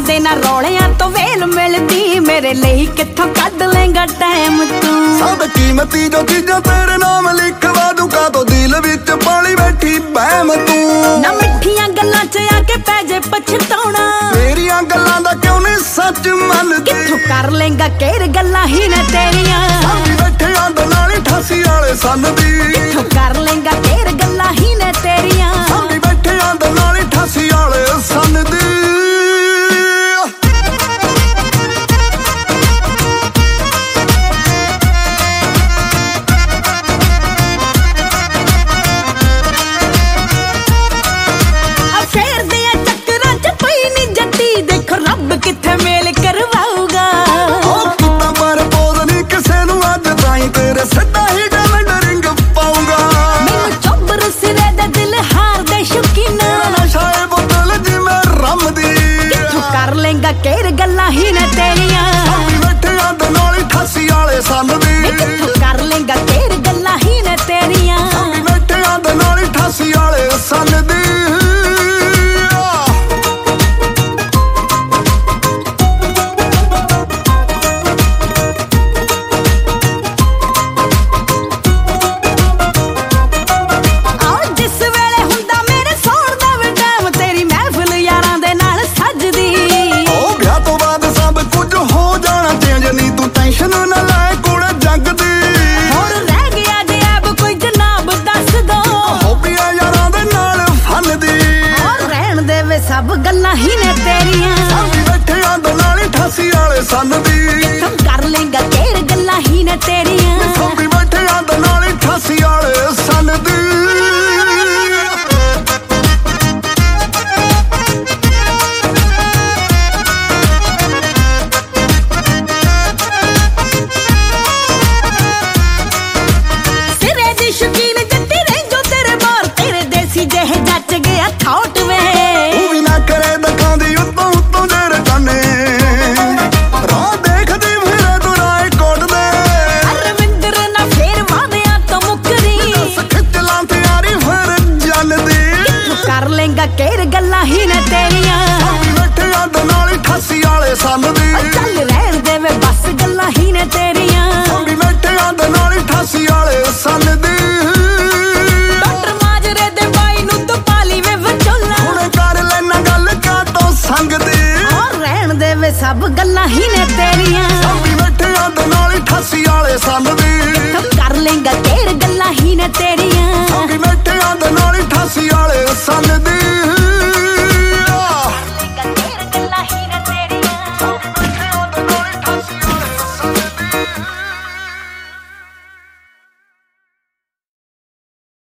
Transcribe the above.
दे ना रौलियां तो वेल मिलदी मेरे लिए कित्थों कढ लेंगा टाइम तू। सब कीमती जो चीजां तेरे नाम लिखवा दूंगा तो दिल विच पाली बैठी बहम तू। ना मिठियां गल्लां च आके पै जे पछताउणा मेरियां गल्लां दा क्यों नहीं सच मनदी। कित्थों कर लेंगा केर गल्लां ही ने तेरियां साडी बैठे आंद नाल 88 वाले सन दी। कित्थों कर लेंगा केर गल्लां ही ने तेरियां साडी बैठे आंद नाल 88 वाले सन दी। किथे मेल करवाऊगा कितना पर पोज नहीं किसे नू अज ताई तेरे सदा ही डायमंड रिंग पाऊंगा। मैनू चोबर सिरे दा दिल हार दे शौकीना नशा ए बोतल जी मैं रम दी। किथों कर लेंगा केर गल्लां ही ने तेरियां बैठे आंद नाल 88 वाले सन दी। किथों कर लेंगा केर गल्लां ही ने तेरियां बैठे आंद नाल 88 वाले सन दी। सब गल्लां ही ने तेरियां बैठे आंद नाल 88 वाले सन दी। किथों कर लेंगा केर गल्लां ही ने तेरियां बैठे आंद नाल 88 वाले सन दी। सिरे दी शौकीन जट्टी रेंजो तेरे बार तेरे देसी जेह जच गया थॉट वे करे दिखांदी उत्तों उत्तों जेरे जाने राह देखदी फिरे तू राय कोट दे। अरविंदर ना फेर वादियां तो मुकरी खिच लां त्यारी फिर जलदी। किथों कर लेंगा केर गल्लां ही ने तेरियां बैठे आंद नाल 88 वाले सन दी। चल रहन दे वे बस गल्लां ही ने तेरियां बैठे आंद नाल 88 वाले सन दी। डॉक्टर माजरे दे बाई नू तो पाली वे वचोला हुण कर लेना गल का तो संग दी। और रहन दे वे सब गल्लां ही ने तेरियां बैठे आंद नाल 88 वाले सन दी। किथों कर लेंगा केर गल्लां ही ने तेरियां बैठे आंद नाल 88 वाले सन दी।